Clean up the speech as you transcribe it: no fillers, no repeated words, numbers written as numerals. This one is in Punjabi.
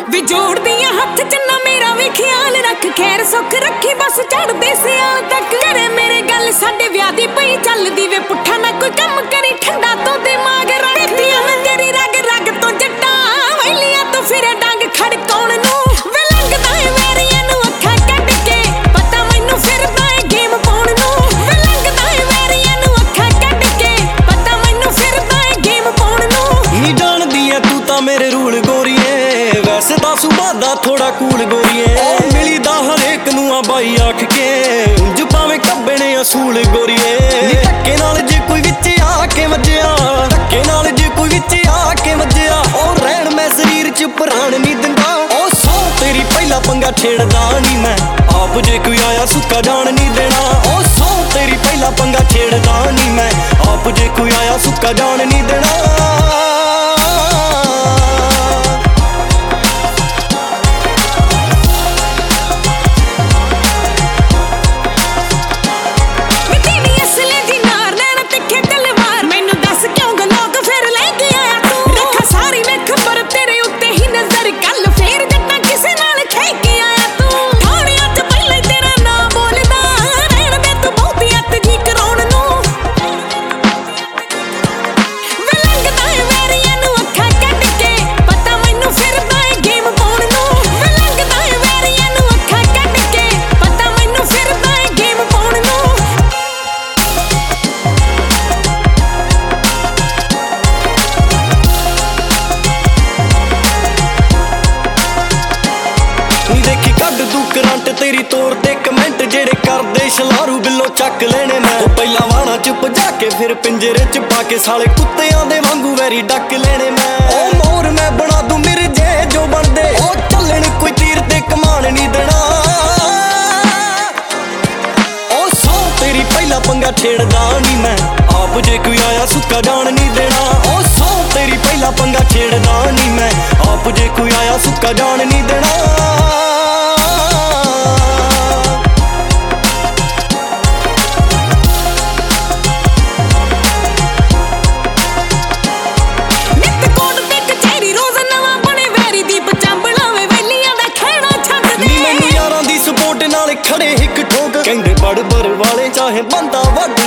ਵੀ ਜੋੜਦੀਆਂ ਹੱਥ ਚੰਨਾ ਮੇਰਾ ਵੀ ਖਿਆਲ ਰੱਖ, ਖੈਰ ਸੁੱਖ ਰੱਖੀ ਬਸ ਚੜਦੇ ਸਿਆਲ ਤੱਕ। ਕਰੇ ਮੇਰੇ ਗੱਲ ਸਾਡੇ ਵਿਆਹ ਦੀ ਪਈ ਚੱਲਦੀ ਵੇ, ਪੁੱਠਾ ਨਾ ਕੋਈ ਕੰਮ ਕਰੀ ਠੰਡਾ ਤੋਂ ਦਿਮਾਗ ਰੱਖਦੀਆਂ ਮੈਂ ਤੇਰੀ ਰਗ ਰਗ ਤੋਂ ਜੱਟਾਂ ਵੈਲੀਆਂ ਤੋਂ ਫਿਰੇ ਡੰਗ ਖੜਕਾਉਣ ਨੂੰ। ਵੇ ਲੰਘਦਾ ਏ ਵੈਰੀਆਂ ਨੂੰ ਅੱਖਾਂ ਕੱਢ ਕੇ, ਪਤਾ ਮੈਨੂੰ ਫਿਰਦਾ ਏ ਗੇਮ ਪਾਉਣ ਨੂੰ। ਵੇ ਲੰਘਦਾ ਏ ਵੈਰੀਆਂ ਨੂੰ ਅੱਖਾਂ ਕੱਢ ਕੇ, ਪਤਾ ਮੈਨੂੰ ਫਿਰਦਾ ਏ ਗੇਮ ਪਾਉਣ ਨੂੰ। ਨੀ ਜਾਣਦੀ ਐ ਤੂੰ ਤਾਂ ਮੇਰੇ ਰੂਲ ਗੋਰੀਏ, ਵੈਸੇ ਤਾਂ ਸੁਭਾਅ ਦਾ ਥੋੜਾ ਕੂਲ ਗੋਰੀਏ। ਉਹ ਮਿਲੀ ਦਾ ਹਰੇਕ ਨੂੰ ਆ ਬਾਈ ਆਖ ਕੇ, ਉਂਝ ਭਾਵੇਂ ਕੱਬੇ ਨੇ ਅਸੂਲ ਗੋਰੀਏ। ਨੀ ਧੱਕੇ ਨਾਲ ਜੇ ਕੋਈ ਵਿੱਚ ਆ ਕੇ ਵੱਜਿਆ, ਧੱਕੇ ਨਾਲ ਜੇ ਕੋਈ ਵਿੱਚ ਆ ਕੇ ਵੱਜਿਆ, ਉਹ ਰਹਿਣ ਮੈਂ ਸਰੀਰ ਚ ਪ੍ਰਾਣ ਨਹੀਂ ਦਿੰਦਾ। ਉਹ ਸੌ ਤੇਰੀ ਪਹਿਲਾ ਪੰਗਾ ਛੇੜਦਾ ਨੀ ਮੈਂ, ਆਪ ਜੇ ਕੋਈ ਆਇਆ ਸੁੱਕਾ ਜਾਣ ਨਹੀਂ ਦੇਣਾ। ਉਹ ਸੌ ਤੇਰੀ ਪਹਿਲਾ ਪੰਗਾ ਛੇੜਦਾ ਨੀ ਮੈਂ, ਆਪ ਜੇ ਕੋਈ ਆਇਆ ਸੁੱਕਾ ਜਾਣ ਨਹੀਂ ਦੇਣਾ। ਕਰੰਟ ਤੇਰੀ ਤੋਰ ਤੇ ਕਮੈਂਟ ਜਿਹੜੇ ਕਰਦੇ ਸ਼ਲਾਰੂ ਬਿੱਲੋ ਚੱਕ ਲੈਣੇ ਮੈਂ। ਉਹ ਪਹਿਲਾਂ ਵਾਣਾ ਚ ਭਜਾ ਕੇ ਫਿਰ ਪਿੰਜਰੇ ਚ ਪਾ ਕੇ ਸਾਲੇ ਕੁੱਤਿਆਂ ਦੇ ਵਾਂਗੂ ਵੈਰੀ ਡੱਕ ਲੈਣੇ ਮੈਂ। ਉਹ ਮੋਰ ਮੈਂ ਬਣਾ ਦੂੰ ਮੇਰੇ ਜੇ ਜੋ ਬਣਦੇ, ਉਹ ਚੱਲਣ ਕੋਈ ਤੀਰ ਤੇ ਕਮਾਨ ਨਹੀਂ ਦੇਣਾ। ਉਹ ਸੌ ਤੇਰੀ ਪਹਿਲਾ ਪੰਗਾ ਛੇੜਦਾ ਨੀ ਮੈਂ, ਆਪ ਜੇ ਕੋਈ ਆਇਆ ਸੁੱਕਾ ਜਾਣ ਨਹੀਂ ਦੇਣਾ। ਉਹ ਸੌ ਤੇਰੀ ਪਹਿਲਾ ਪੰਗਾ ਛੇੜਦਾ ਨੀ ਮੈਂ, ਆਪ ਜੇ ਕੋਈ ਆਇਆ ਸੁੱਕਾ ਜਾਣ ਨਹੀਂ ਦੇਣਾ। ਖੜੇ ਇੱਕ ਠੋਕ ਕਹਿੰਦੇ ਬੜਬਰ ਵਾਲੇ ਚਾਹੇ ਬੰਦਾ ਵੱਢ